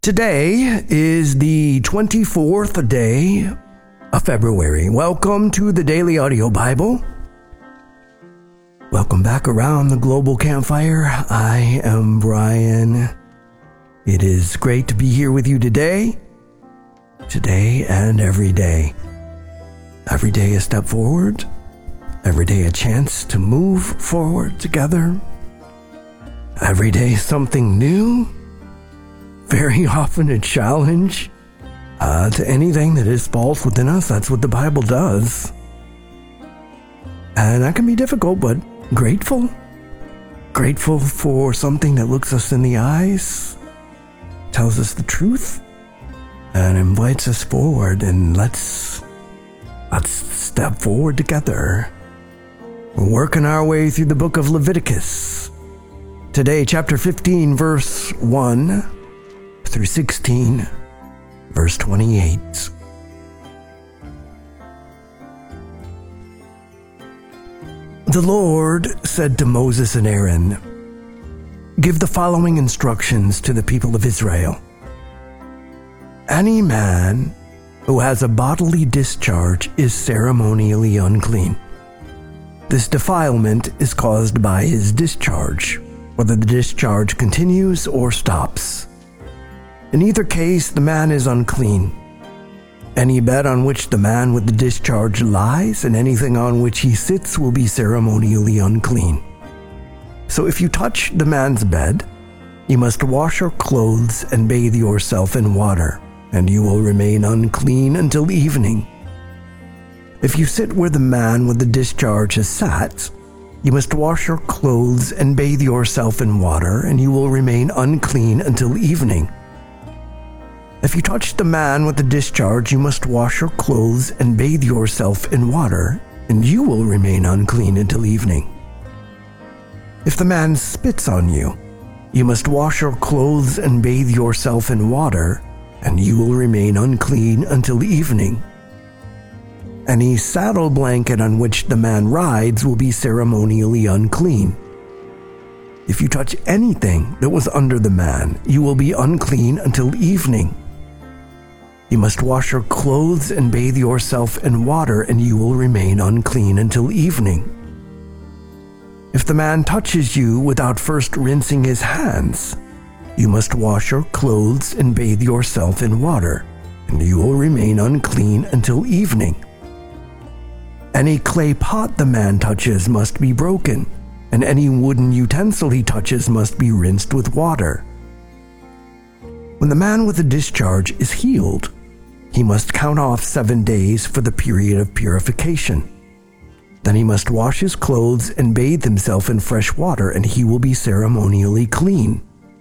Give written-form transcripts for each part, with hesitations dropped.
Today is the 24th day of February. Welcome to the Daily Audio Bible. Welcome back around the global campfire. I am Brian. It is great to be here with you today and every day. Every day a step forward, every day a chance to move forward together. Every day something new, very often a challenge to anything that is false within us. That's what the Bible does. And that can be difficult, but grateful for something that looks us in the eyes, tells us the truth, and invites us forward. And let's step forward together. We're working our way through the book of Leviticus. Today, chapter 15, verse 1 through 16, verse 28. The Lord said to Moses and Aaron, "Give the following instructions to the people of Israel. Any man who has a bodily discharge is ceremonially unclean. This defilement is caused by his discharge, whether the discharge continues or stops. In either case, the man is unclean. Any bed on which the man with the discharge lies and anything on which he sits will be ceremonially unclean. So if you touch the man's bed, you must wash your clothes and bathe yourself in water, and you will remain unclean until evening. If you sit where the man with the discharge has sat, you must wash your clothes and bathe yourself in water, and you will remain unclean until evening. If you touch the man with the discharge, you must wash your clothes and bathe yourself in water, and you will remain unclean until evening. If the man spits on you, you must wash your clothes and bathe yourself in water, and you will remain unclean until evening. Any saddle blanket on which the man rides will be ceremonially unclean. If you touch anything that was under the man, you will be unclean until evening. You must wash your clothes and bathe yourself in water, and you will remain unclean until evening. If the man touches you without first rinsing his hands, you must wash your clothes and bathe yourself in water, and you will remain unclean until evening. Any clay pot the man touches must be broken, and any wooden utensil he touches must be rinsed with water. When the man with the discharge is healed, he must count off 7 days for the period of purification. Then he must wash his clothes and bathe himself in fresh water, and he will be ceremonially clean.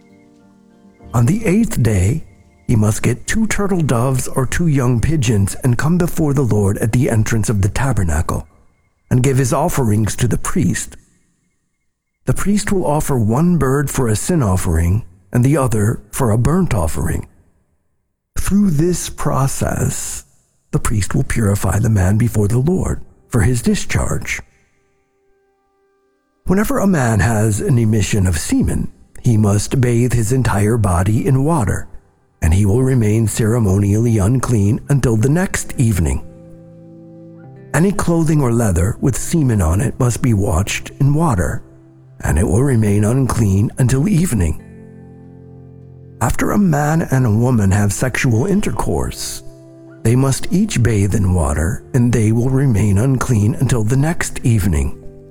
On the 8th day, he must get 2 turtle doves or 2 young pigeons and come before the Lord at the entrance of the tabernacle, and give his offerings to the priest. The priest will offer 1 bird for a sin offering and the other for a burnt offering. Through this process, the priest will purify the man before the Lord for his discharge. Whenever a man has an emission of semen, he must bathe his entire body in water, and he will remain ceremonially unclean until the next evening. Any clothing or leather with semen on it must be washed in water, and it will remain unclean until evening. After a man and a woman have sexual intercourse, they must each bathe in water, and they will remain unclean until the next evening.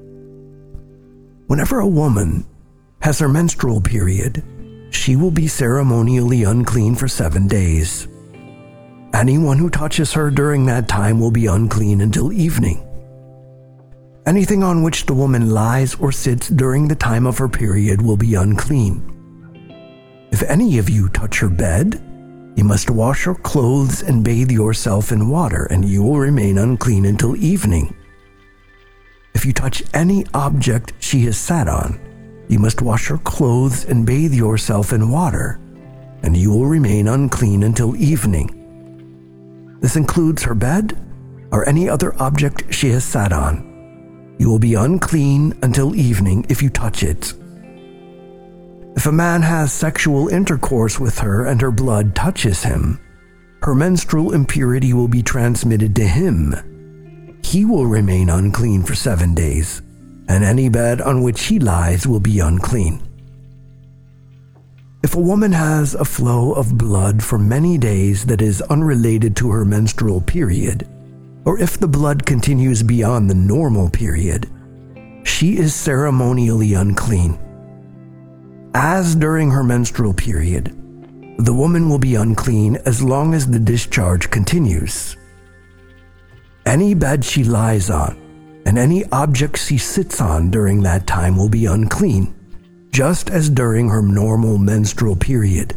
Whenever a woman has her menstrual period, she will be ceremonially unclean for 7 days. Anyone who touches her during that time will be unclean until evening. Anything on which the woman lies or sits during the time of her period will be unclean. If any of you touch her bed, you must wash your clothes and bathe yourself in water, and you will remain unclean until evening. If you touch any object she has sat on, you must wash your clothes and bathe yourself in water, and you will remain unclean until evening. This includes her bed or any other object she has sat on. You will be unclean until evening if you touch it. If a man has sexual intercourse with her and her blood touches him, her menstrual impurity will be transmitted to him. He will remain unclean for 7 days, and any bed on which he lies will be unclean. If a woman has a flow of blood for many days that is unrelated to her menstrual period, or if the blood continues beyond the normal period, she is ceremonially unclean. As during her menstrual period, the woman will be unclean as long as the discharge continues. Any bed she lies on and any object she sits on during that time will be unclean, just as during her normal menstrual period.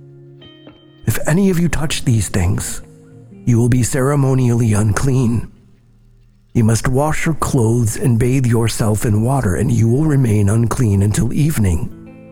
If any of you touch these things, you will be ceremonially unclean. You must wash your clothes and bathe yourself in water, and you will remain unclean until evening.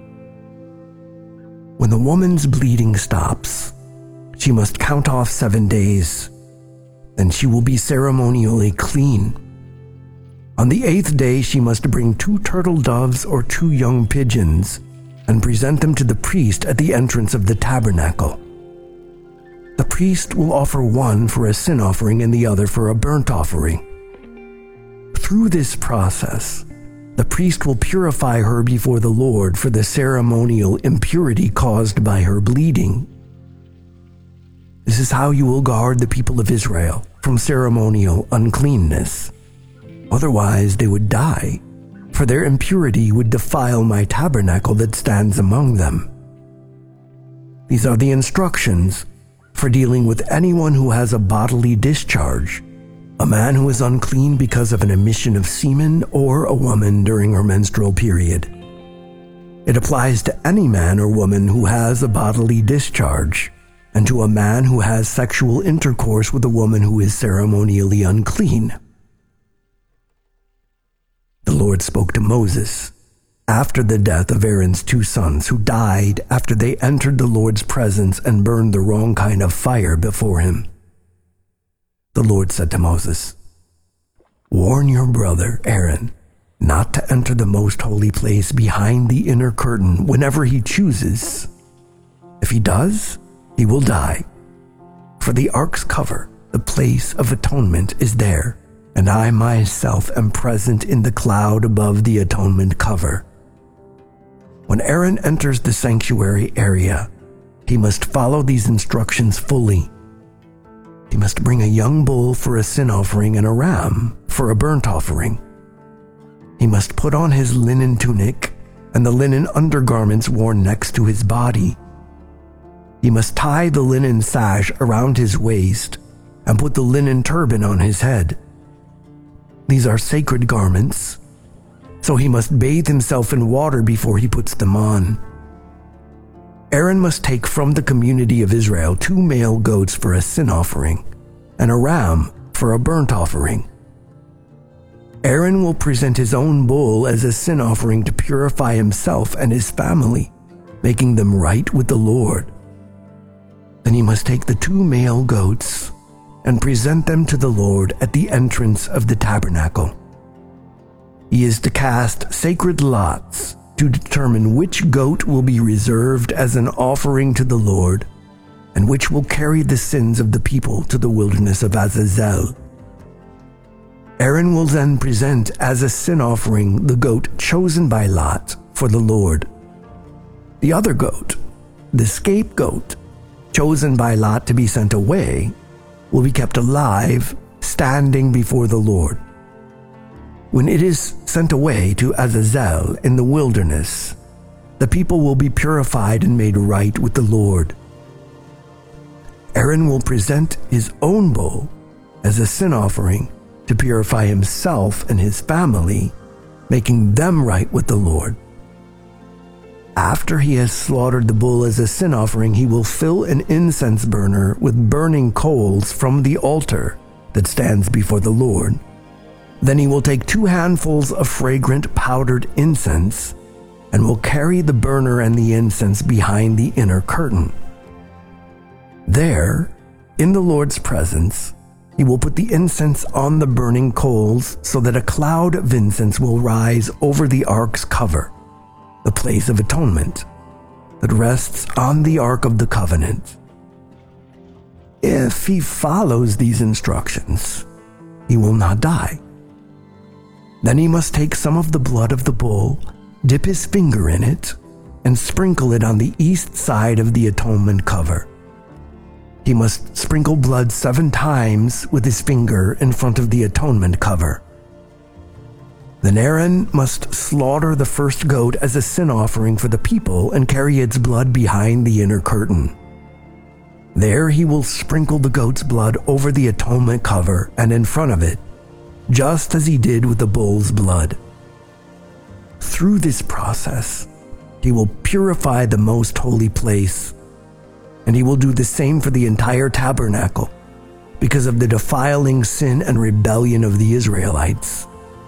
When the woman's bleeding stops, she must count off 7 days. Then she will be ceremonially clean. On the 8th day, she must bring 2 turtle doves or 2 young pigeons and present them to the priest at the entrance of the tabernacle. The priest will offer one for a sin offering and the other for a burnt offering. Through this process, the priest will purify her before the Lord for the ceremonial impurity caused by her bleeding. This is how you will guard the people of Israel from ceremonial uncleanness. Otherwise, they would die, for their impurity would defile my tabernacle that stands among them. These are the instructions for dealing with anyone who has a bodily discharge, a man who is unclean because of an emission of semen, or a woman during her menstrual period. It applies to any man or woman who has a bodily discharge, and to a man who has sexual intercourse with a woman who is ceremonially unclean. The Lord spoke to Moses after the death of Aaron's 2 sons, who died after they entered the Lord's presence and burned the wrong kind of fire before him. The Lord said to Moses, "Warn your brother Aaron not to enter the most holy place behind the inner curtain whenever he chooses. If he does, he will die. For the ark's cover, the place of atonement, is there, and I myself am present in the cloud above the atonement cover. When Aaron enters the sanctuary area, he must follow these instructions fully. He must bring a young bull for a sin offering and a ram for a burnt offering. He must put on his linen tunic and the linen undergarments worn next to his body. He must tie the linen sash around his waist and put the linen turban on his head. These are sacred garments, so he must bathe himself in water before he puts them on. Aaron must take from the community of Israel 2 male goats for a sin offering and a ram for a burnt offering. Aaron will present his own bull as a sin offering to purify himself and his family, making them right with the Lord. Then he must take the 2 male goats and present them to the Lord at the entrance of the tabernacle. He is to cast sacred lots to determine which goat will be reserved as an offering to the Lord and which will carry the sins of the people to the wilderness of Azazel. Aaron will then present as a sin offering the goat chosen by Lot for the Lord. The other goat, the scapegoat, chosen by Lot to be sent away, will be kept alive, standing before the Lord. When it is sent away to Azazel in the wilderness, the people will be purified and made right with the Lord. Aaron will present his own bull as a sin offering to purify himself and his family, making them right with the Lord. After he has slaughtered the bull as a sin offering, he will fill an incense burner with burning coals from the altar that stands before the Lord. Then he will take 2 handfuls of fragrant powdered incense and will carry the burner and the incense behind the inner curtain. There, in the Lord's presence, he will put the incense on the burning coals so that a cloud of incense will rise over the ark's cover. the place of atonement that rests on the Ark of the Covenant. If he follows these instructions, he will not die. Then he must take some of the blood of the bull, dip his finger in it, and sprinkle it on the east side of the atonement cover. He must sprinkle blood 7 times with his finger in front of the atonement cover. Then Aaron must slaughter the first goat as a sin offering for the people and carry its blood behind the inner curtain. There he will sprinkle the goat's blood over the atonement cover and in front of it, just as he did with the bull's blood. Through this process, he will purify the most holy place, and he will do the same for the entire tabernacle because of the defiling sin and rebellion of the Israelites.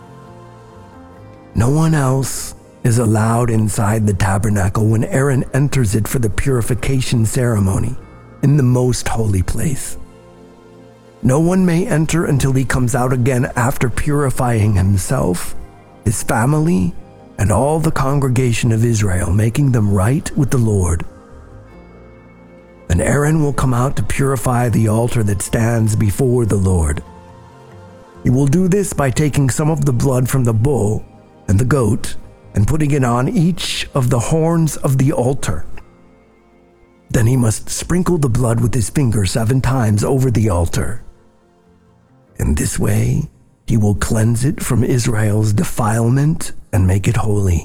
No one else is allowed inside the tabernacle when Aaron enters it for the purification ceremony in the most holy place. No one may enter until he comes out again after purifying himself, his family, and all the congregation of Israel, making them right with the Lord. Then Aaron will come out to purify the altar that stands before the Lord. He will do this by taking some of the blood from the bull and the goat and putting it on each of the horns of the altar. Then he must sprinkle the blood with his finger 7 times over the altar. In this way, he will cleanse it from Israel's defilement and make it holy.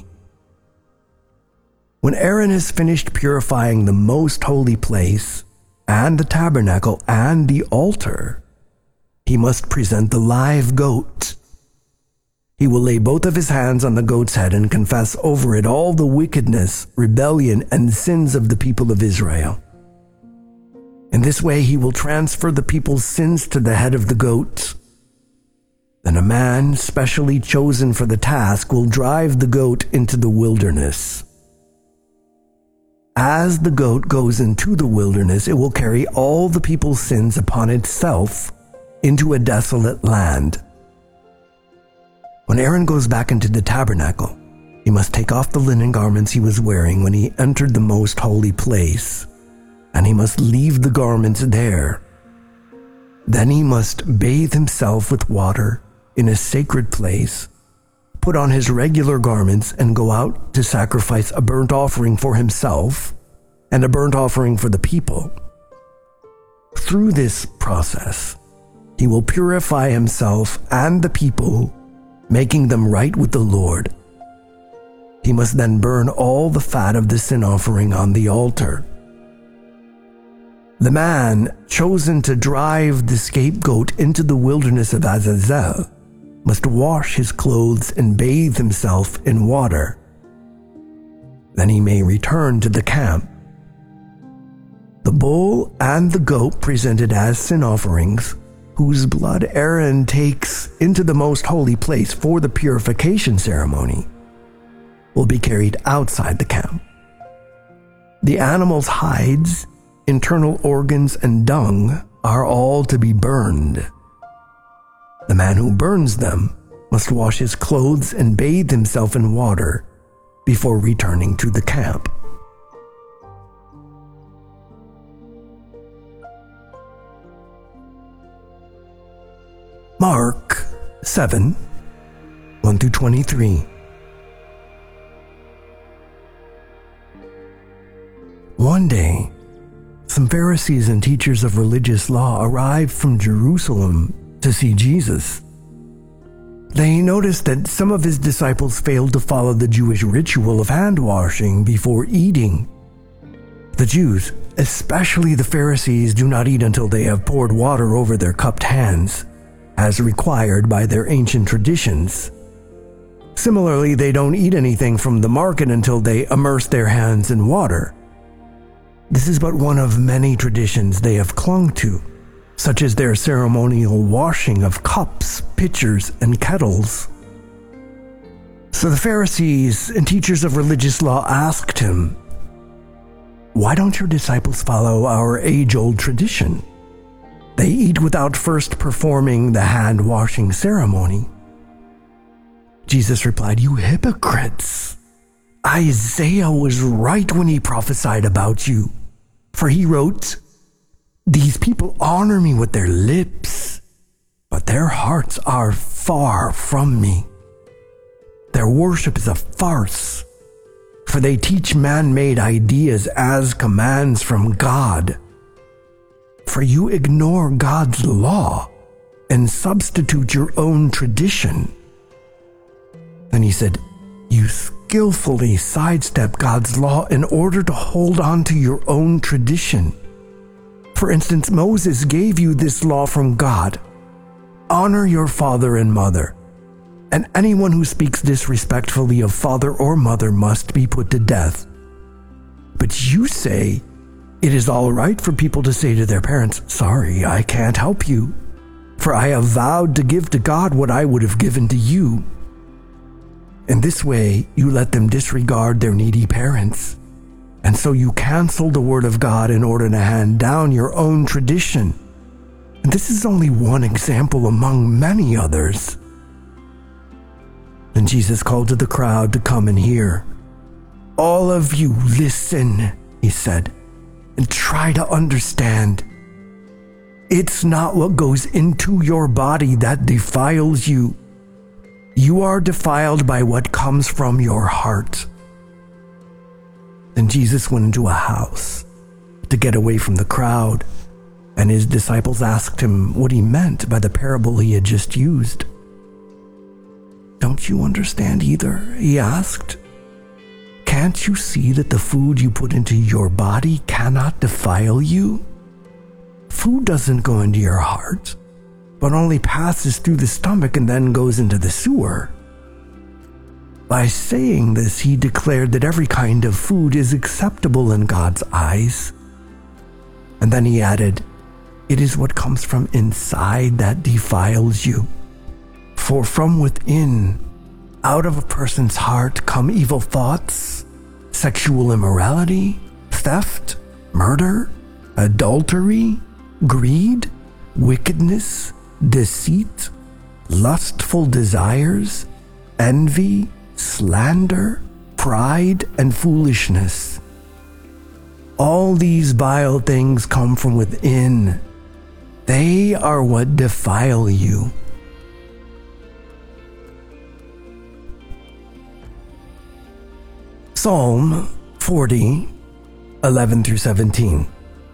When Aaron has finished purifying the most holy place and the tabernacle and the altar, he must present the live goat. He will lay both of his hands on the goat's head and confess over it all the wickedness, rebellion, and sins of the people of Israel. In this way, he will transfer the people's sins to the head of the goat. Then a man specially chosen for the task will drive the goat into the wilderness. As the goat goes into the wilderness, it will carry all the people's sins upon itself into a desolate land. When Aaron goes back into the tabernacle, he must take off the linen garments he was wearing when he entered the most holy place, and he must leave the garments there. Then he must bathe himself with water in a sacred place, put on his regular garments, and go out to sacrifice a burnt offering for himself and a burnt offering for the people. Through this process, he will purify himself and the people, making them right with the Lord. He must then burn all the fat of the sin offering on the altar. The man chosen to drive the scapegoat into the wilderness of Azazel must wash his clothes and bathe himself in water. Then he may return to the camp. The bull and the goat presented as sin offerings, whose blood Aaron takes into the most holy place for the purification ceremony, will be carried outside the camp. The animal's hides, internal organs, and dung are all to be burned. The man who burns them must wash his clothes and bathe himself in water before returning to the camp. Mark 7, 1-23. One day, some Pharisees and teachers of religious law arrived from Jerusalem to see Jesus. They noticed that some of his disciples failed to follow the Jewish ritual of hand washing before eating. The Jews, especially the Pharisees, do not eat until they have poured water over their cupped hands, as required by their ancient traditions. Similarly, they don't eat anything from the market until they immerse their hands in water. This is but one of many traditions they have clung to, such as their ceremonial washing of cups, pitchers, and kettles. So the Pharisees and teachers of religious law asked him, "Why don't your disciples follow our age-old tradition? They eat without first performing the hand-washing ceremony." Jesus replied, "You hypocrites! Isaiah was right when he prophesied about you. For he wrote, "These people honor me with their lips, but their hearts are far from me. Their worship is a farce, for they teach man-made ideas as commands from God. For you ignore God's law and substitute your own tradition." Then he said, "You skillfully sidestep God's law in order to hold on to your own tradition. For instance, Moses gave you this law from God: honor your father and mother, and anyone who speaks disrespectfully of father or mother must be put to death. But you say it is all right for people to say to their parents, 'Sorry, I can't help you, for I have vowed to give to God what I would have given to you.' In this way, you let them disregard their needy parents, and so you cancel the word of God in order to hand down your own tradition. And this is only one example among many others." Then Jesus called to the crowd to come and hear. "All of you listen," he said, "and try to understand. It's not what goes into your body that defiles you. You are defiled by what comes from your heart." Then Jesus went into a house to get away from the crowd, and his disciples asked him what he meant by the parable he had just used. "Don't you understand either?" he asked. "Can't you see that the food you put into your body cannot defile you? Food doesn't go into your heart, but only passes through the stomach and then goes into the sewer." By saying this, he declared that every kind of food is acceptable in God's eyes. And then he added, "It is what comes from inside that defiles you. For from within, out of a person's heart, come evil thoughts, sexual immorality, theft, murder, adultery, greed, wickedness, deceit, lustful desires, envy, slander, pride, and foolishness. All these vile things come from within. They are what defile you." Psalm 40, 11 through 17.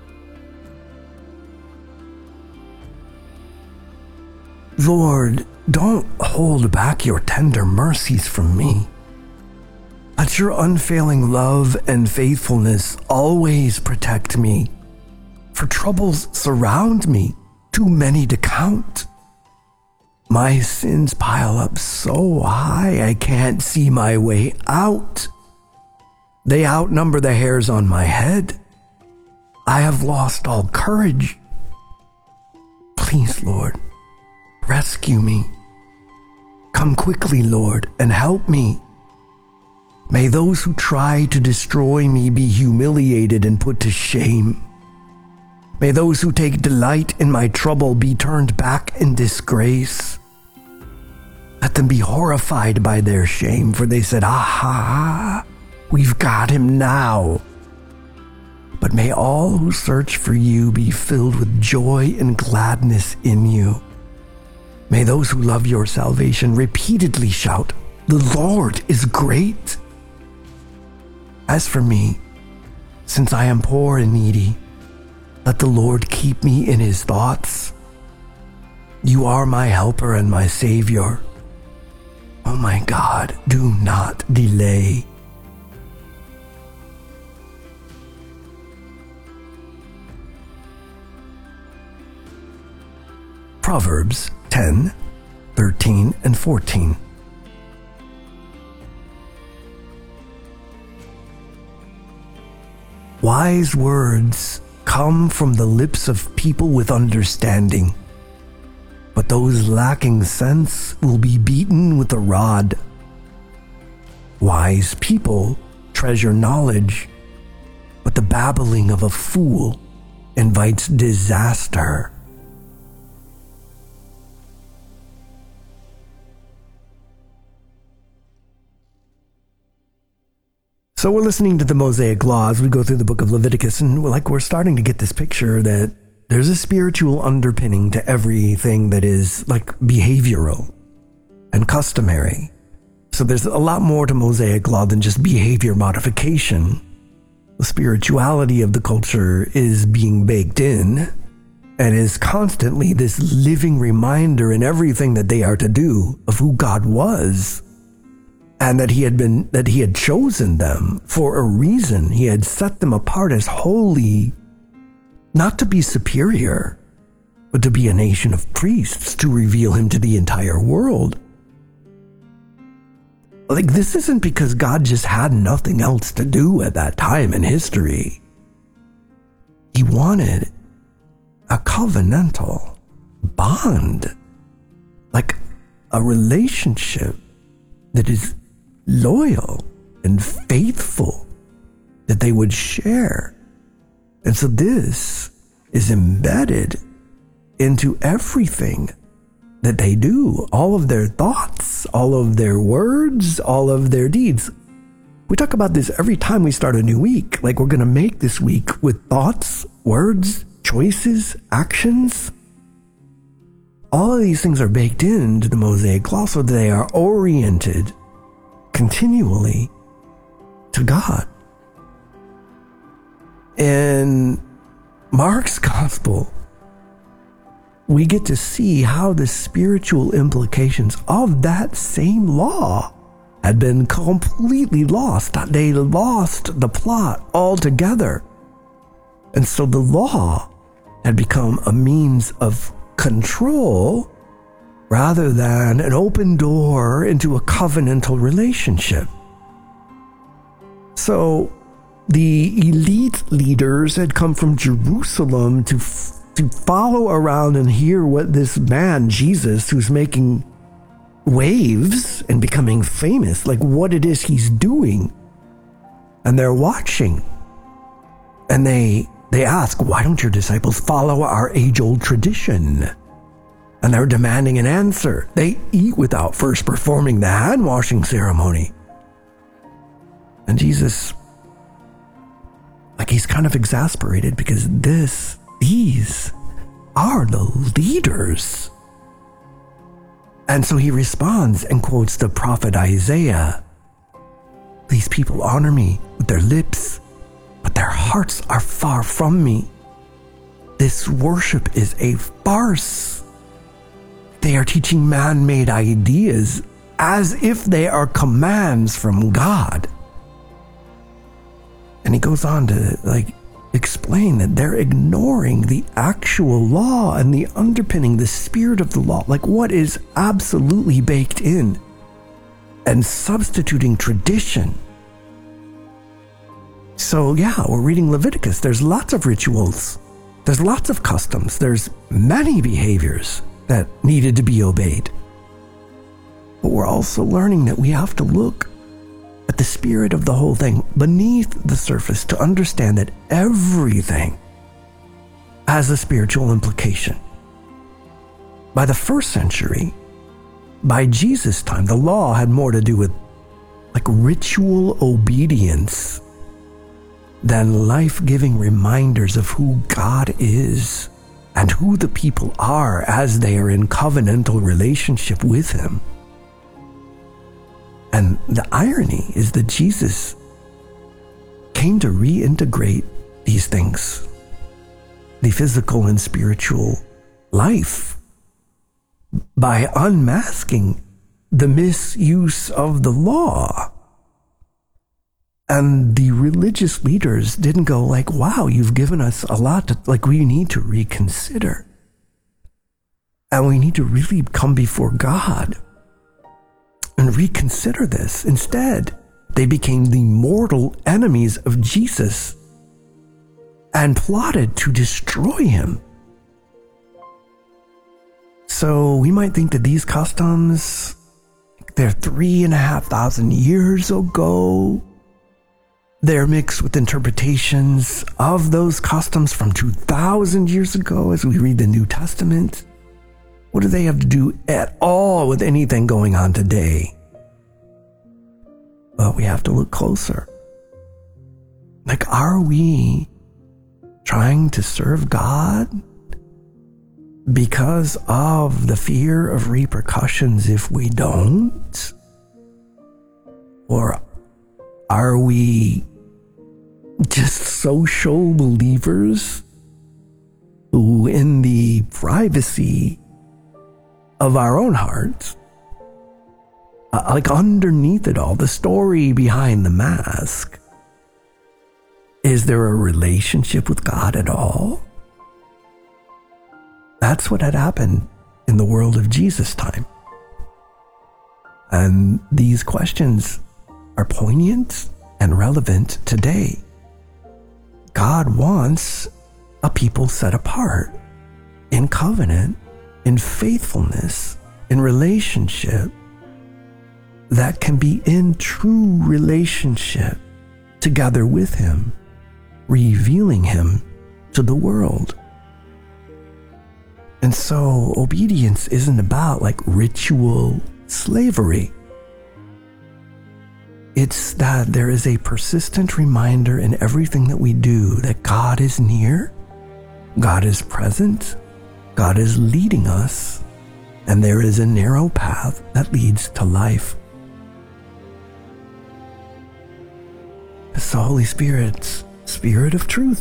"Lord, don't hold back your tender mercies from me. Let your unfailing love and faithfulness always protect me, for troubles surround me, too many to count. My sins pile up so high I can't see my way out. They outnumber the hairs on my head. I have lost all courage. Please, Lord, rescue me. Come quickly, Lord, and help me. May those who try to destroy me be humiliated and put to shame. May those who take delight in my trouble be turned back in disgrace. Let them be horrified by their shame, for they said, 'Aha, we've got him now.' But may all who search for you be filled with joy and gladness in you. May those who love your salvation repeatedly shout, 'The Lord is great.' As for me, since I am poor and needy, let the Lord keep me in his thoughts. You are my helper and my Savior. Oh my God, do not delay." Proverbs 10, 13, and 14. Wise words come from the lips of people with understanding, but those lacking sense will be beaten with a rod. Wise people treasure knowledge, but the babbling of a fool invites disaster. So we're listening to the Mosaic Law as we go through the book of Leviticus, and we're starting to get this picture that there's a spiritual underpinning to everything that is like behavioral and customary. So there's a lot more to Mosaic Law than just behavior modification. The spirituality of the culture is being baked in and is constantly this living reminder in everything that they are to do of who God was. And that he had chosen them for a reason. He had set them apart as holy, not to be superior, but to be a nation of priests, to reveal him to the entire world. Like, this isn't because God just had nothing else to do at that time in history. He wanted a covenantal bond, like a relationship that is loyal and faithful, that they would share. And so this is embedded into everything that they do, all of their thoughts, all of their words, all of their deeds. We talk about this every time we start a new week. Like, we're going to make this week with thoughts, words, choices, actions. All of these things are baked into the Mosaic Law so they are oriented continually to God. In Mark's gospel, we get to see how the spiritual implications of that same law had been completely lost. They lost the plot altogether. And so the law had become a means of control rather than an open door into a covenantal relationship. So the elite leaders had come from Jerusalem to follow around and hear what this man, Jesus, who's making waves and becoming famous, like what it is he's doing. And they're watching. And they ask, why don't your disciples follow our age-old tradition? And they're demanding an answer. They eat without first performing the hand-washing ceremony. And Jesus, he's kind of exasperated because these are the leaders. And so he responds and quotes the prophet Isaiah. These people honor me with their lips, but their hearts are far from me. This worship is a farce. They are teaching man-made ideas as if they are commands from God. And he goes on to explain that they're ignoring the actual law and the underpinning, the spirit of the law, like what is absolutely baked in, and substituting tradition. So yeah, we're reading Leviticus. There's lots of rituals. There's lots of customs. There's many behaviors that needed to be obeyed. But we're also learning that we have to look at the spirit of the whole thing beneath the surface to understand that everything has a spiritual implication. By the first century, by Jesus' time, the law had more to do with ritual obedience than life-giving reminders of who God is and who the people are as they are in covenantal relationship with him. And the irony is that Jesus came to reintegrate these things, the physical and spiritual life, by unmasking the misuse of the law. And the religious leaders didn't go wow, you've given us a lot to, we need to reconsider. And we need to really come before God and reconsider this. Instead, they became the mortal enemies of Jesus and plotted to destroy him. So we might think that these customs, they're 3,500 years ago. They're mixed with interpretations of those customs from 2,000 years ago as we read the New Testament. What do they have to do at all with anything going on today? Well, we have to look closer. Like, are we trying to serve God because of the fear of repercussions if we don't? Or are we just social believers who, in the privacy of our own hearts, like underneath it all, the story behind the mask, is there a relationship with God at all? That's what had happened in the world of Jesus' time. And these questions are poignant and relevant today. God wants a people set apart in covenant, in faithfulness, in relationship, that can be in true relationship together with Him, revealing Him to the world. And so obedience isn't about like ritual slavery. It's that there is a persistent reminder in everything that we do that God is near, God is present, God is leading us, and there is a narrow path that leads to life. It's the Holy Spirit's Spirit of truth.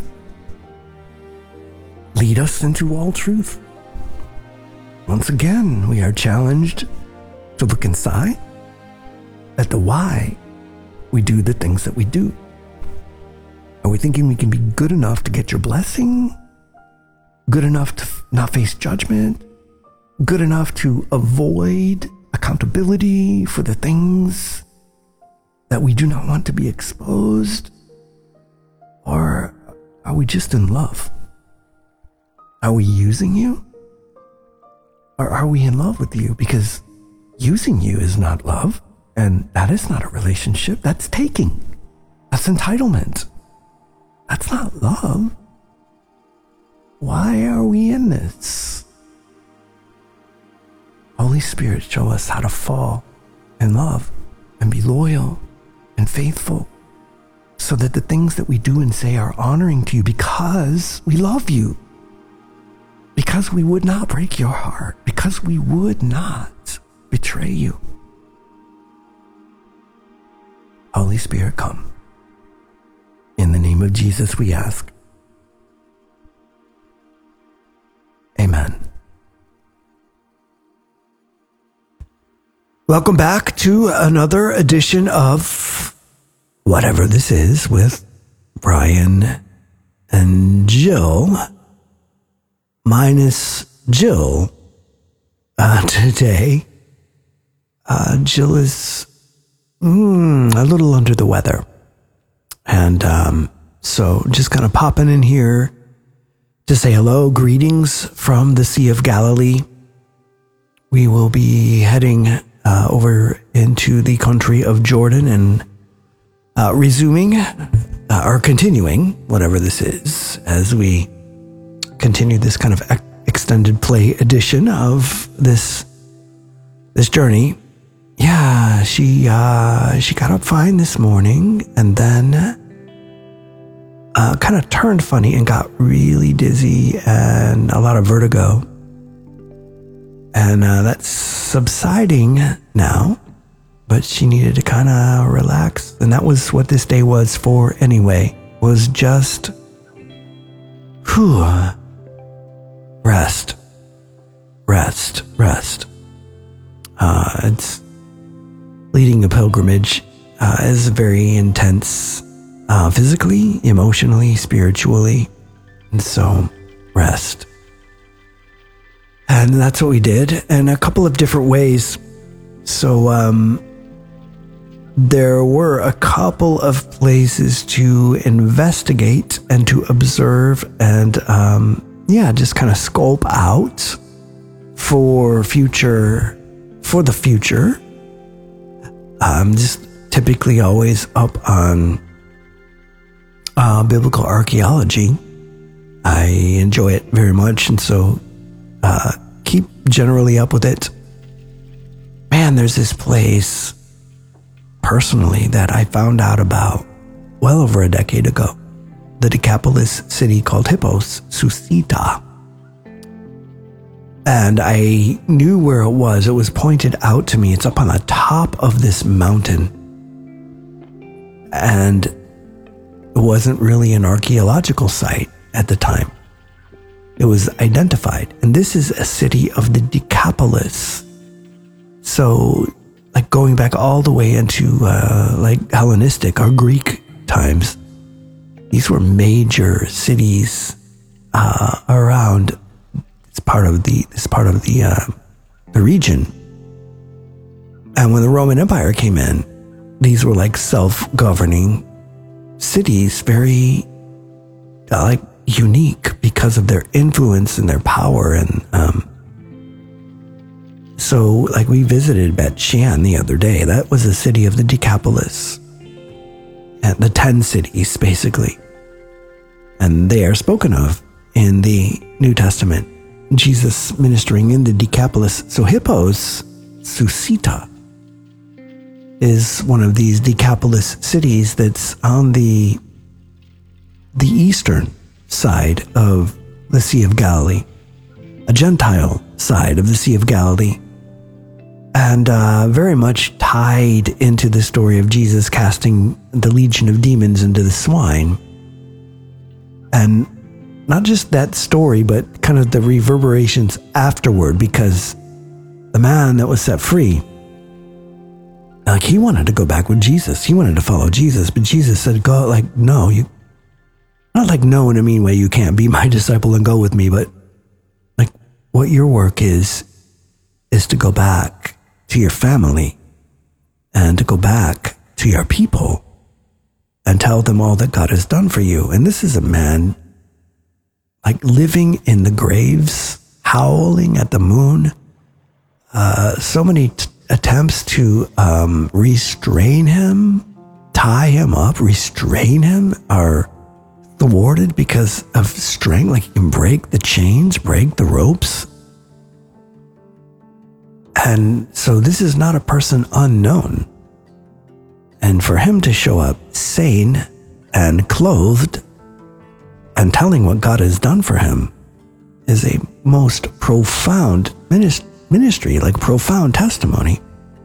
Lead us into all truth. Once again, we are challenged to look inside at the why we do the things that we do. Are we thinking we can be good enough to get your blessing? Good enough to not face judgment? Good enough to avoid accountability for the things that we do not want to be exposed? Or are we just in love? Are we using you? Or are we in love with you? Because using you is not love, and that is not a relationship. That's taking. That's entitlement. That's not love. Why are we in this? Holy Spirit, show us how to fall in love and be loyal and faithful, so that the things that we do and say are honoring to you because we love you, because we would not break your heart, because we would not betray you. Holy Spirit, come. In the name of Jesus we ask. Amen. Welcome back to another edition of Whatever This Is with Brian and Jill. Minus Jill today. Jill is a little under the weather. And so just kind of popping in here to say hello, greetings from the Sea of Galilee. We will be heading over into the country of Jordan and resuming or continuing, whatever this is, as we continue this kind of extended play edition of this journey. Yeah, she got up fine this morning and then kind of turned funny and got really dizzy and a lot of vertigo. And that's subsiding now, but she needed to kind of relax. And that was what this day was for anyway, was just rest. It's leading a pilgrimage is very intense, physically, emotionally, spiritually. And so rest. And that's what we did in a couple of different ways. So there were a couple of places to investigate and to observe and just kind of scope out for the future. I'm just typically always up on biblical archaeology. I enjoy it very much, and so keep generally up with it. Man, there's this place personally that I found out about well over a decade ago, the Decapolis city called Hippos, Susita. And I knew where it was. It was pointed out to me. It's up on the top of this mountain. And it wasn't really an archaeological site at the time. It was identified. And this is a city of the Decapolis. So, like going back all the way into like Hellenistic or Greek times, these were major cities around this part of the region. And when the Roman Empire came in, these were like self-governing cities, very like unique because of their influence and their power. And so like we visited Bet Shean the other day. That was a city of the Decapolis, and the 10 cities basically. And they are spoken of in the New Testament, Jesus ministering in the Decapolis. So Hippos, Susita, is one of these Decapolis cities that's on the eastern side of the Sea of Galilee, a Gentile side of the Sea of Galilee, and very much tied into the story of Jesus casting the legion of demons into the swine. And not just that story, but kind of the reverberations afterward, because the man that was set free, like he wanted to go back with Jesus. He wanted to follow Jesus, but Jesus said, "Go." Like, no, you, not like no in a mean way. You can't be my disciple and go with me, but like what your work is to go back to your family and to go back to your people and tell them all that God has done for you. And this is a man like living in the graves, howling at the moon. So many attempts to restrain him, tie him up, restrain him are thwarted because of strength. Like he can break the chains, break the ropes. And so this is not a person unknown. And for him to show up sane and clothed and telling what God has done for him is a most profound ministry, like profound testimony.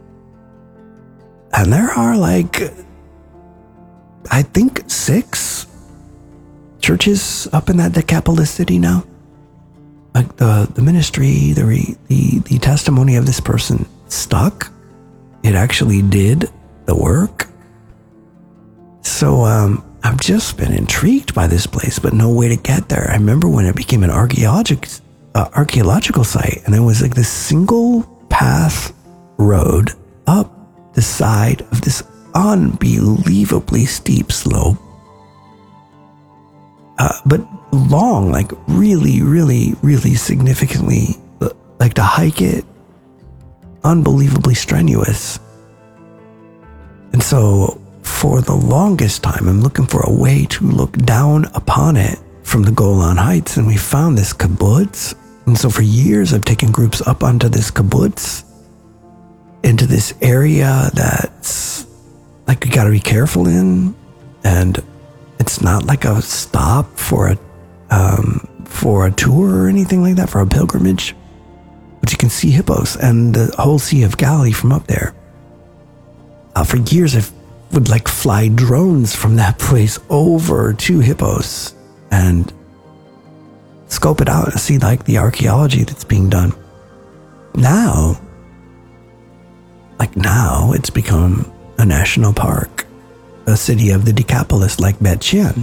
And there are like, I think 6 churches up in that Decapolis city now. Like the ministry, the testimony of this person stuck. It actually did the work. So I've just been intrigued by this place, but no way to get there. I remember when it became an archaeological site, and there was like this single path road up the side of this unbelievably steep slope, but long, like really, really, really significantly, like to hike it, unbelievably strenuous. And so for the longest time, I'm looking for a way to look down upon it from the Golan Heights, and we found this kibbutz. And so for years, I've taken groups up onto this kibbutz, into this area that's like you got to be careful in, and it's not like a stop for a tour or anything like that, for a pilgrimage. But you can see Hippos and the whole Sea of Galilee from up there. For years, I would like fly drones from that place over to Hippos and scope it out and see like the archaeology that's being done. Now it's become a national park, a city of the Decapolis like Bet Shean.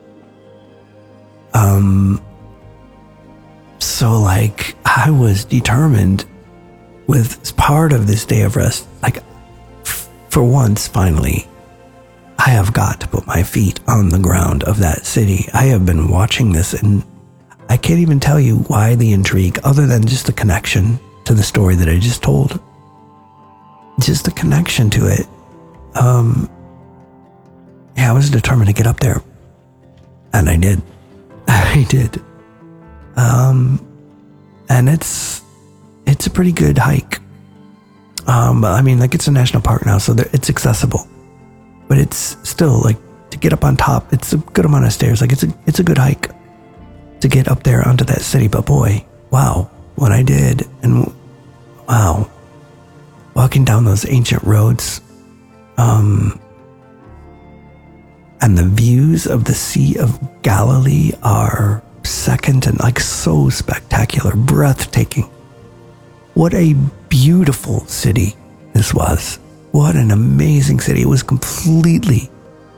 So like I was determined with part of this day of rest, like for once, finally, I have got to put my feet on the ground of that city. I have been watching this and I can't even tell you why the intrigue, other than just the connection to the story that I just told. Just the connection to it. I was determined to get up there. And I did. I did. And it's a pretty good hike. I mean, like it's a national park now, so it's accessible. But it's still like to get up on top. It's a good amount of stairs. Like it's a good hike to get up there onto that city. But boy, wow, what I did, and wow, walking down those ancient roads, and the views of the Sea of Galilee are second and like so spectacular, breathtaking. What a beautiful city this was. What an amazing city. It was completely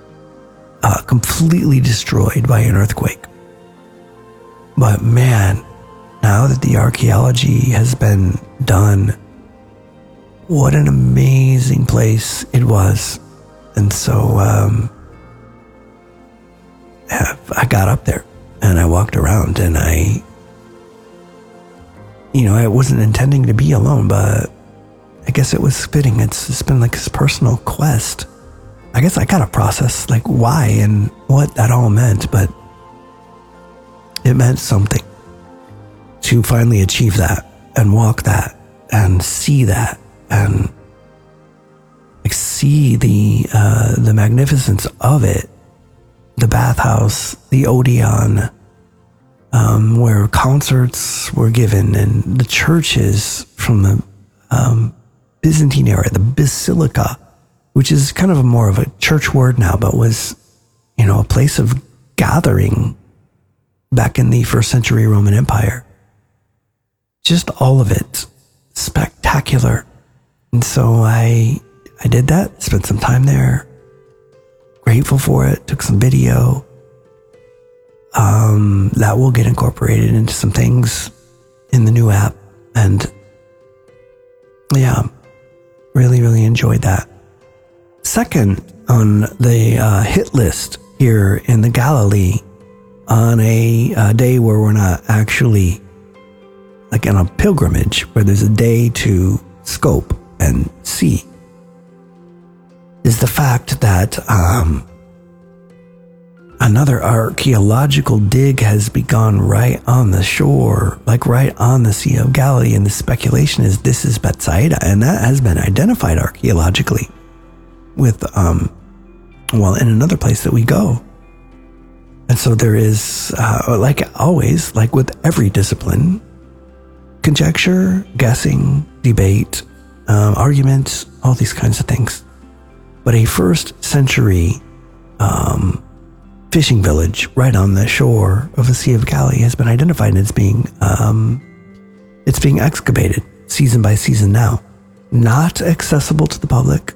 destroyed by an earthquake. But man, now that the archaeology has been done, what an amazing place it was. And so I got up there and I walked around, and I wasn't intending to be alone, but I guess it was fitting. It's been like this personal quest. I guess I gotta process like why and what that all meant, but it meant something to finally achieve that and walk that and see that and like see the magnificence of it. The bathhouse, the Odeon, where concerts were given, and the churches from the Byzantine era, the basilica, which is kind of more of a church word now, but was, a place of gathering back in the first century Roman Empire. Just all of it spectacular. And so I did that, spent some time there. Grateful for it, took some video. That will get incorporated into some things in the new app. And yeah, really, really enjoyed that. Second on the hit list here in the Galilee, on a day where we're not actually like on a pilgrimage, where there's a day to scope and see, is the fact that another archaeological dig has begun right on the shore, like right on the Sea of Galilee, and the speculation is this is Bethsaida, and that has been identified archaeologically with, in another place that we go. And so there is, like always, like with every discipline, conjecture, guessing, debate, arguments, all these kinds of things. But a first century fishing village right on the shore of the Sea of Galilee has been identified, and it's being excavated season by season now. Not accessible to the public,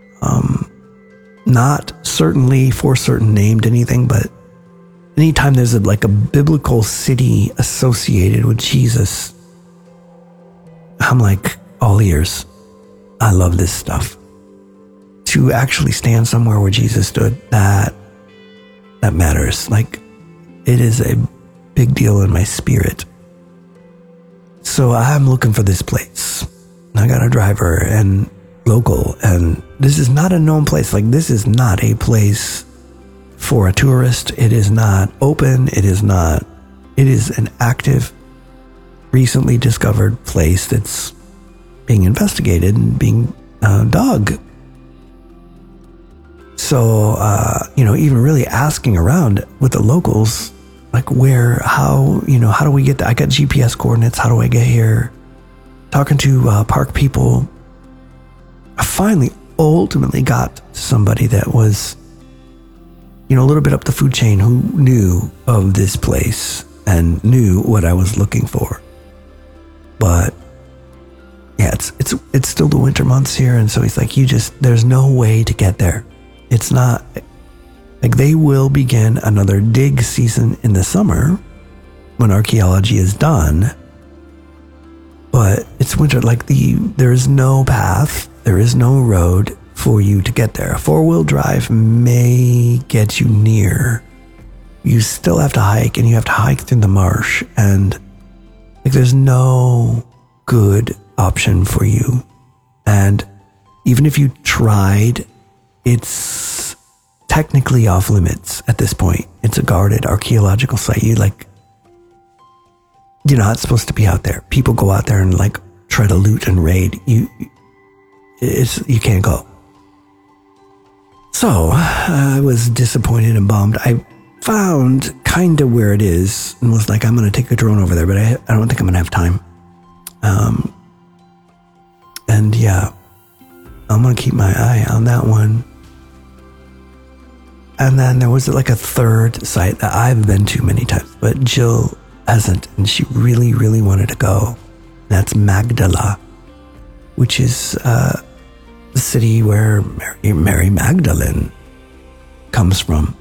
not certainly for certain named anything, but anytime there's a biblical city associated with Jesus, I'm like all ears. I love this stuff. To actually stand somewhere where Jesus stood, that matters. Like, it is a big deal in my spirit. So I'm looking for this place. I got a driver and local, and this is not a known place. Like, this is not a place for a tourist. It is not open. It is an active, recently discovered place that's being investigated and being dug. So, even really asking around with the locals, like how do we get there? I got GPS coordinates. How do I get here? Talking to park people. I finally ultimately got to somebody that was, a little bit up the food chain, who knew of this place and knew what I was looking for. But yeah, it's still the winter months here. And so he's like, there's no way to get there. It's not like they will begin another dig season in the summer when archaeology is done. But it's winter, like there is no path, there is no road for you to get there. A 4-wheel drive may get you near. You still have to hike, and you have to hike through the marsh, and like there's no good option for you. And even if you tried, it's technically off limits at this point. It's a guarded archaeological site. You're not supposed to be out there. People go out there and try to loot and raid. You can't go. So I was disappointed and bummed. I found kind of where it is and was like, I'm going to take a drone over there, but I don't think I'm going to have time. And yeah, I'm going to keep my eye on that one. And then there was like a third site that I've been to many times, but Jill hasn't, and she really, really wanted to go. That's Magdala, which is the city where Mary Magdalene comes from.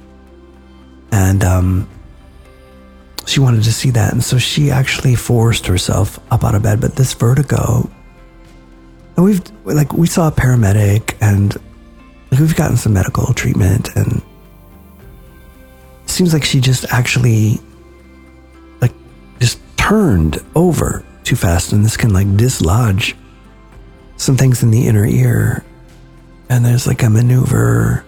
And she wanted to see that, and so she actually forced herself up out of bed. But this vertigo, and we saw a paramedic, and we've gotten some medical treatment, and it seems like she just actually just turned over too fast, and this can dislodge some things in the inner ear. And there's a maneuver.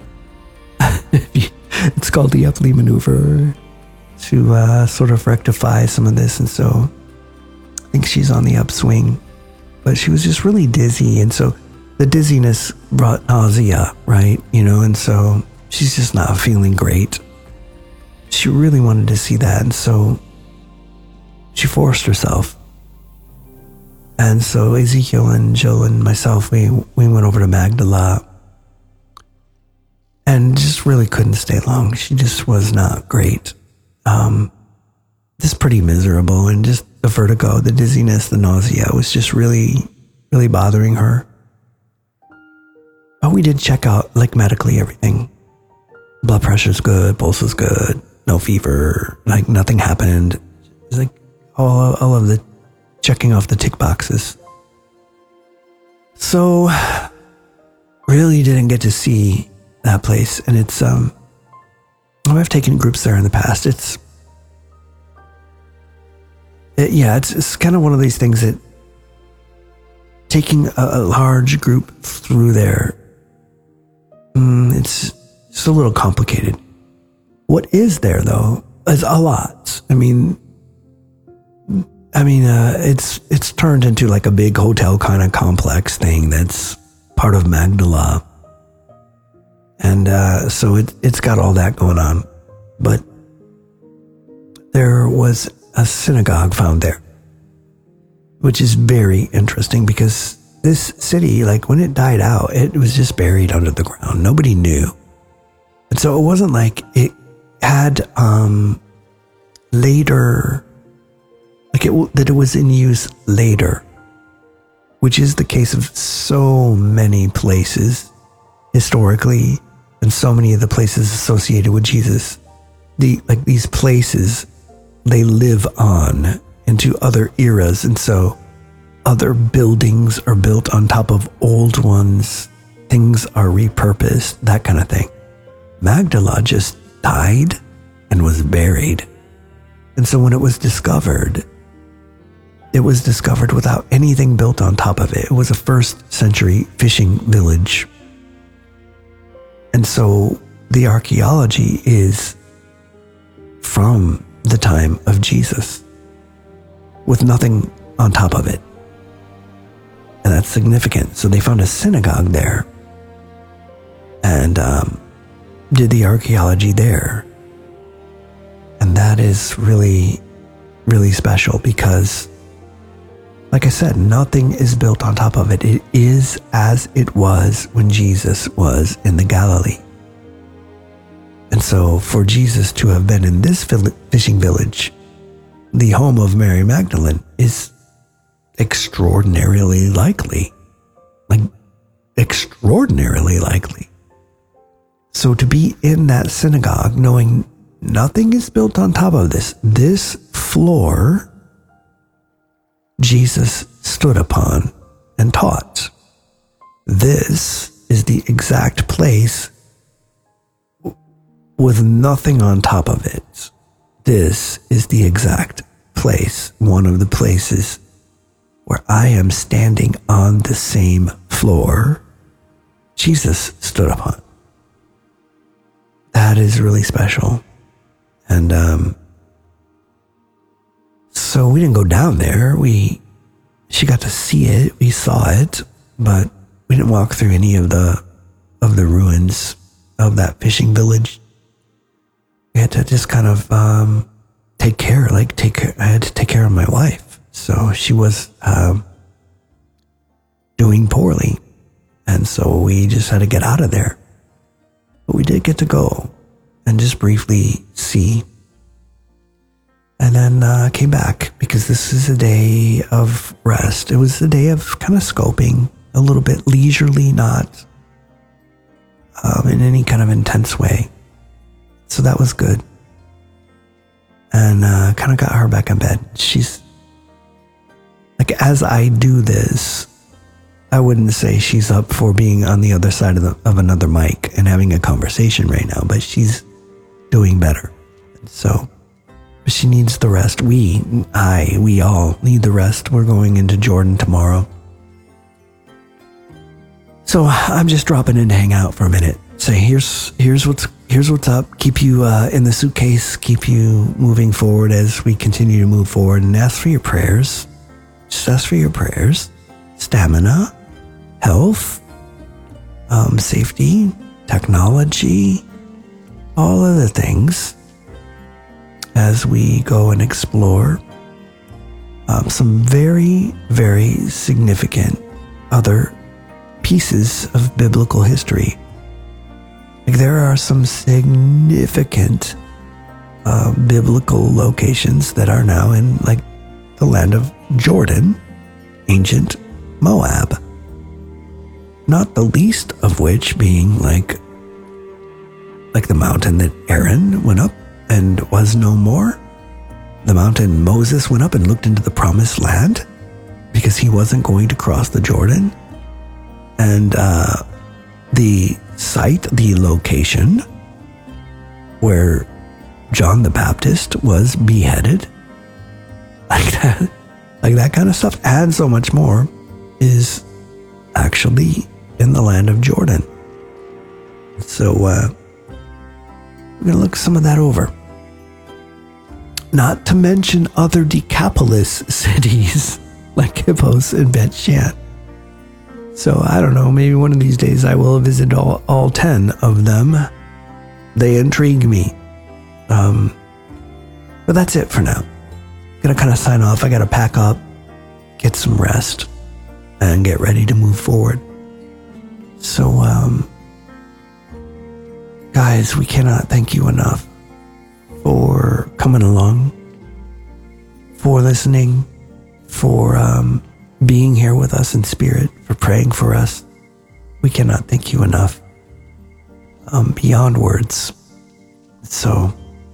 It's called the Epley maneuver to sort of rectify some of this. And so I think she's on the upswing, but she was just really dizzy. And so the dizziness brought nausea, right? And so she's just not feeling great. She really wanted to see that. And so she forced herself. And so Ezekiel and Jill and myself, we went over to Magdala and just really couldn't stay long. She just was not great. Just pretty miserable, and just the vertigo, the dizziness, the nausea was just really, really bothering her. But we did check out, medically, everything. Blood pressure's good, pulse is good, no fever, nothing happened. It's all of the checking off the tick boxes. So, really didn't get to see that place, and it's I've taken groups there in the past. It's kind of one of these things that taking a large group through there, it's just a little complicated. What is there though is a lot. I mean, it's turned into a big hotel kind of complex thing that's part of Magdala. And so it's got all that going on. But there was a synagogue found there, which is very interesting because this city, when it died out, it was just buried under the ground. Nobody knew. And so it wasn't like it had later, that it was in use later, which is the case of so many places historically, and so many of the places associated with Jesus. These places, they live on into other eras, and so other buildings are built on top of old ones, things are repurposed, that kind of thing. Magdala just died and was buried. And so when it was discovered without anything built on top of it. It was a first century fishing village. And so the archaeology is from the time of Jesus with nothing on top of it. And that's significant. So they found a synagogue there and did the archaeology there. And that is really, really special because, like I said, nothing is built on top of it. It is as it was when Jesus was in the Galilee. And so for Jesus to have been in this fishing village, the home of Mary Magdalene, is extraordinarily likely. Extraordinarily likely. So to be in that synagogue, knowing nothing is built on top of this floor Jesus stood upon and taught. This is the exact place with nothing on top of it. This is the exact place, one of the places where I am standing on the same floor Jesus stood upon. That is really special. And so we didn't go down there. She got to see it. We saw it, but we didn't walk through any of the ruins. of that fishing village. We had to just kind of take care. I had to take care of my wife. So she was doing poorly. And so we just had to get out of there. But we did get to go and just briefly see. And then came back because this is a day of rest. It was a day of kind of scoping, a little bit leisurely, not in any kind of intense way. So that was good. And kind of got her back in bed. She's, like, as I do this, I wouldn't say she's up for being on the other side of another mic and having a conversation right now, but she's doing better. So she needs the rest. We all need the rest. We're going into Jordan tomorrow. So I'm just dropping in to hang out for a minute. Say, here's what's up. Keep you in the suitcase. Keep you moving forward as we continue to move forward, and ask for your prayers. Just ask for your prayers. Stamina, health, safety, technology, all of the things as we go and explore some very, very significant other pieces of biblical history. Like, there are some significant biblical locations that are now in, like, the land of Jordan, ancient Moab. Not the least of which being like the mountain that Aaron went up and was no more. The mountain Moses went up and looked into the promised land because he wasn't going to cross the Jordan. And the site, the location where John the Baptist was beheaded, like that kind of stuff, and so much more, is actually in the land of Jordan. So we're going to look some of that over. Not to mention other Decapolis cities like Hippos and Bet-Shan. So I don't know, maybe one of these days I will visit all 10 of them. They intrigue me. But that's it for now. I'm going to kind of sign off. I got to pack up, get some rest, and get ready to move forward. So, guys, we cannot thank you enough for coming along, for listening, for being here with us in spirit, for praying for us. We cannot thank you enough, beyond words. So,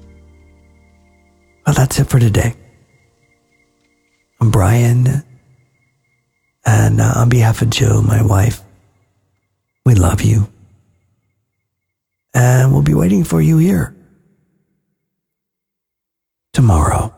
well, that's it for today. I'm Brian, and on behalf of Jill, my wife, we love you, and we'll be waiting for you here tomorrow.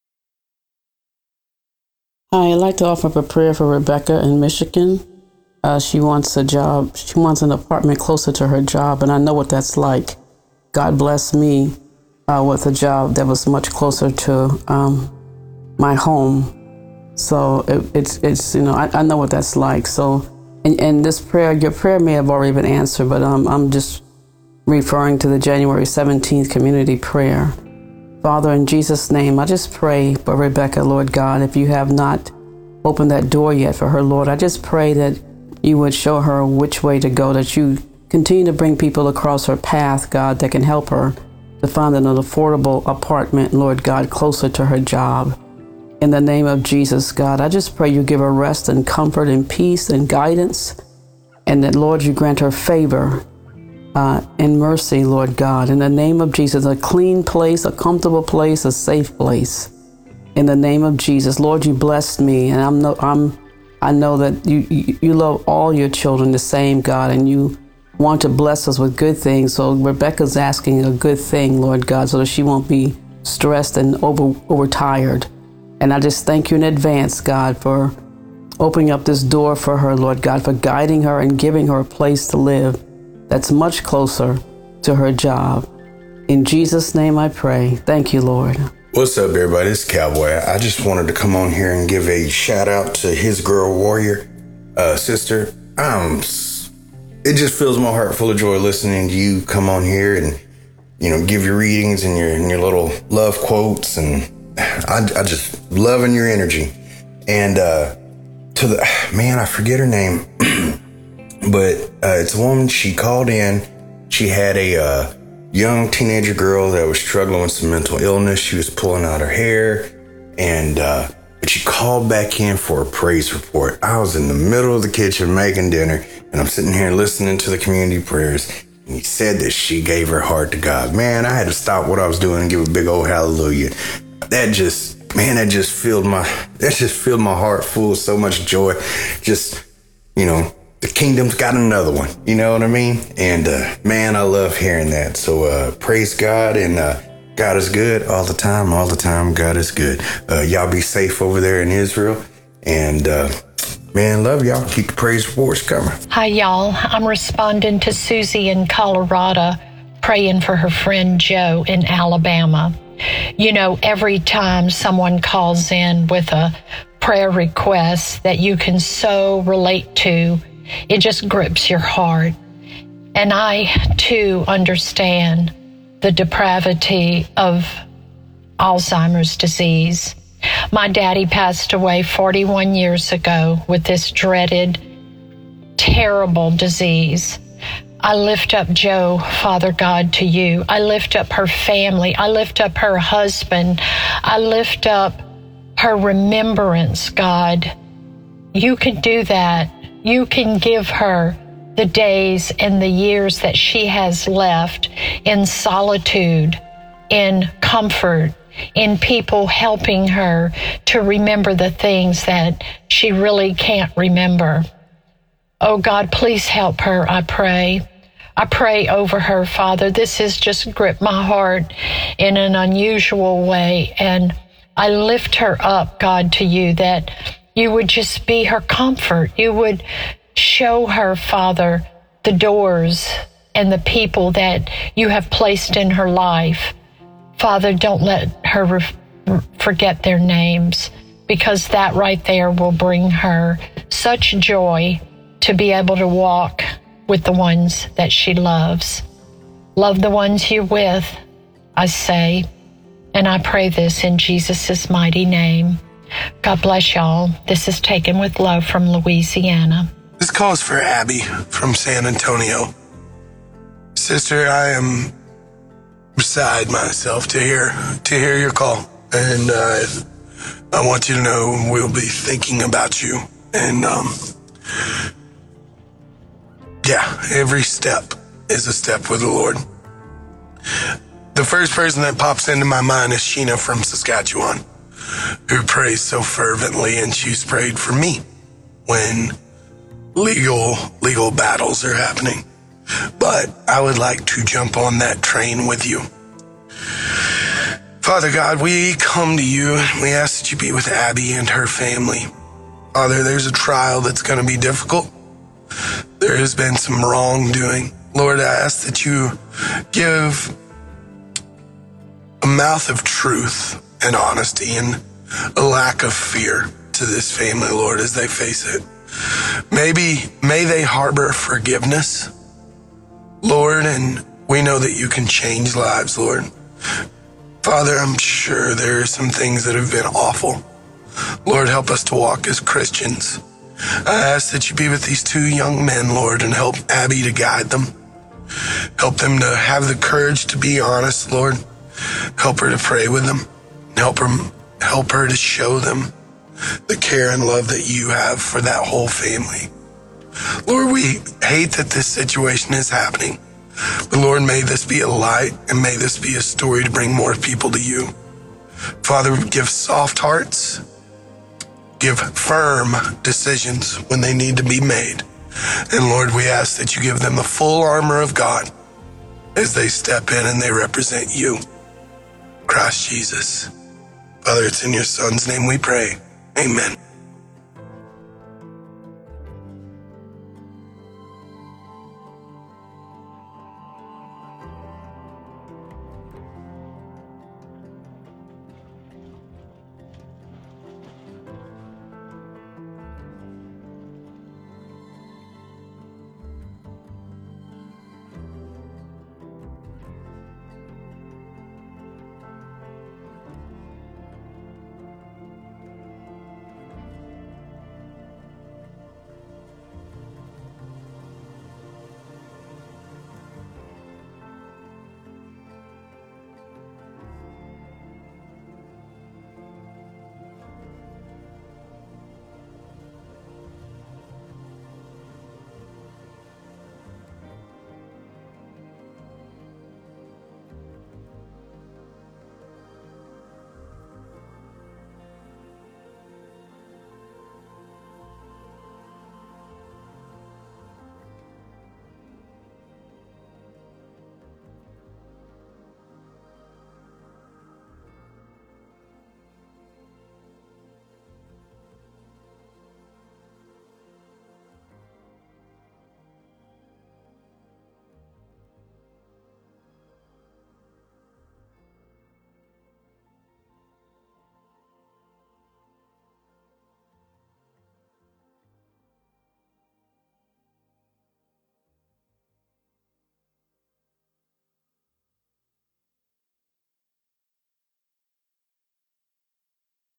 Hi, I'd like to offer up a prayer for Rebecca in Michigan. She wants a job. She wants an apartment closer to her job, and I know what that's like. God blessed me with a job that was much closer to my home. So it's I know what that's like. So, and this prayer, your prayer may have already been answered, but I'm just referring to the January 17th community prayer. Father, in Jesus' name, I just pray for Rebecca, Lord God. If you have not opened that door yet for her, Lord, I just pray that you would show her which way to go, that you continue to bring people across her path, God, that can help her to find an affordable apartment, Lord God, closer to her job. In the name of Jesus, God, I just pray you give her rest and comfort and peace and guidance, and that, Lord, you grant her favor and mercy, Lord God. In the name of Jesus, a clean place, a comfortable place, a safe place. In the name of Jesus, Lord, you blessed me, and I know that you love all your children the same, God, and you want to bless us with good things. So Rebecca's asking a good thing, Lord God, so that she won't be stressed and overtired. And I just thank you in advance, God, for opening up this door for her, Lord God, for guiding her and giving her a place to live that's much closer to her job. In Jesus' name I pray. Thank you, Lord. What's up, everybody? It's Cowboy. I just wanted to come on here and give a shout out to His Girl Warrior sister. I'm it just fills my heart full of joy listening to you come on here and, give your readings and your little love quotes. And I just loving your energy. And I forget her name, but it's a woman. She called in. She had a young teenager girl that was struggling with some mental illness. She was pulling out her hair, and but she called back in for a praise report. I was in the middle of the kitchen making dinner, and I'm sitting here listening to the community prayers. And he said that she gave her heart to God. Man, I had to stop what I was doing and give a big old hallelujah. That just filled my heart full of so much joy. Just, the kingdom's got another one. You know what I mean? And man, I love hearing that. So praise God, and God is good all the time. All the time, God is good. Y'all be safe over there in Israel. And man, love y'all. Keep the praise reports coming. Hi, y'all. I'm responding to Susie in Colorado, praying for her friend Joe in Alabama. Every time someone calls in with a prayer request that you can so relate to, it just grips your heart. And I, too, understand the depravity of Alzheimer's disease. My daddy passed away 41 years ago with this dreaded, terrible disease. I lift up Joe, Father God, to you. I lift up her family. I lift up her husband. I lift up her remembrance, God. You can do that. You can give her the days and the years that she has left in solitude, in comfort, in people helping her to remember the things that she really can't remember. Oh God, please help her, I pray. I pray over her, Father. This has just gripped my heart in an unusual way. And I lift her up, God, to you, that you would just be her comfort. You would show her, Father, the doors and the people that you have placed in her life. Father, don't let her forget their names, because that right there will bring her such joy to be able to walk with the ones that she loves. Love the ones you're with, I say, and I pray this in Jesus' mighty name. God bless y'all. This is Taken with Love from Louisiana. This call is for Abby from San Antonio. Sister, I am beside myself to hear your call, and I want you to know we'll be thinking about you. And every step is a step with the Lord. The first person that pops into my mind is Sheena from Saskatchewan, who prays so fervently, and she's prayed for me when legal battles are happening. But I would like to jump on that train with you. Father God, we come to you and we ask that you be with Abby and her family. Father, there's a trial that's going to be difficult. There has been some wrongdoing. Lord, I ask that you give a mouth of truth and honesty and a lack of fear to this family, Lord, as they face it. May they harbor forgiveness, Lord, and we know that you can change lives, Lord. Father, I'm sure there are some things that have been awful. Lord, help us to walk as Christians. I ask that you be with these two young men, Lord, and help Abby to guide them. Help them to have the courage to be honest, Lord. Help her to pray with them. Help her to show them the care and love that you have for that whole family. Lord, we hate that this situation is happening. But Lord, may this be a light, and may this be a story to bring more people to you. Father, give soft hearts. Give firm decisions when they need to be made. And Lord, we ask that you give them the full armor of God as they step in and they represent you, Christ Jesus. Father, it's in your Son's name we pray. Amen.